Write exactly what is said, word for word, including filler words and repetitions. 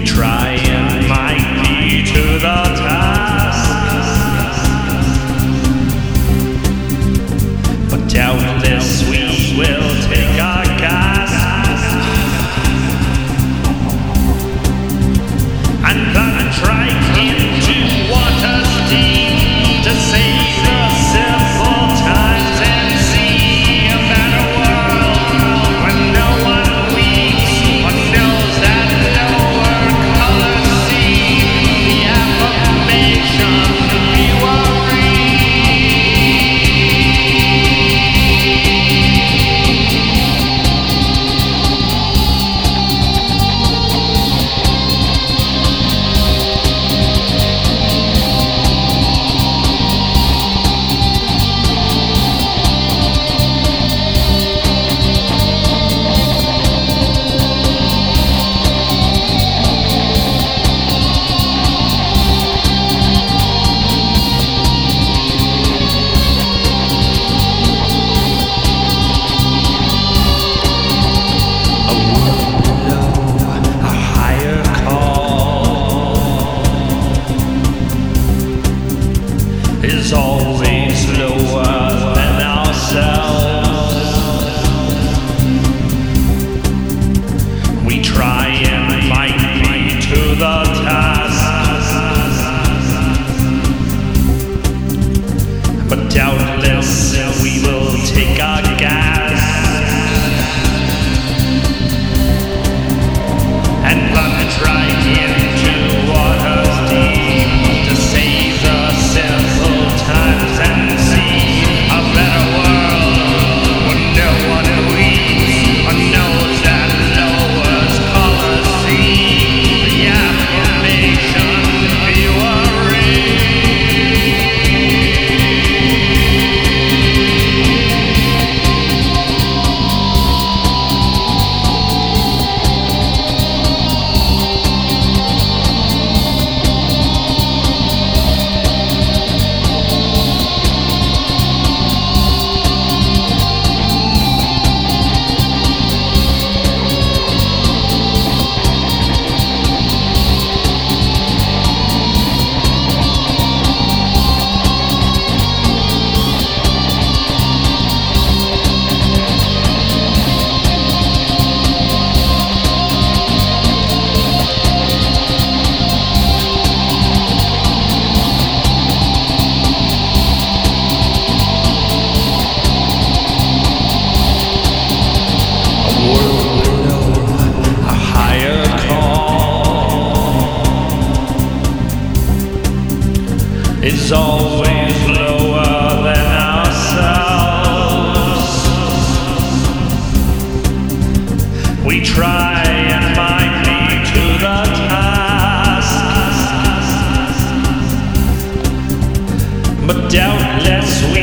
try and might be to the task, but doubtless we will take our gas and plunge right into waters deep to save the simple times and see a better world when no one weeps or knows that lower colors see the affirmation we worry. Is always lower than ourselves. We try and might be to the task, but doubtless we will take our gas and plunge right into waters deep to save the simple times and see a better world when no one weeps or knows that lowers colors see the affirmation we worry. Is always lower than ourselves. We try and might be to the task, but doubtless we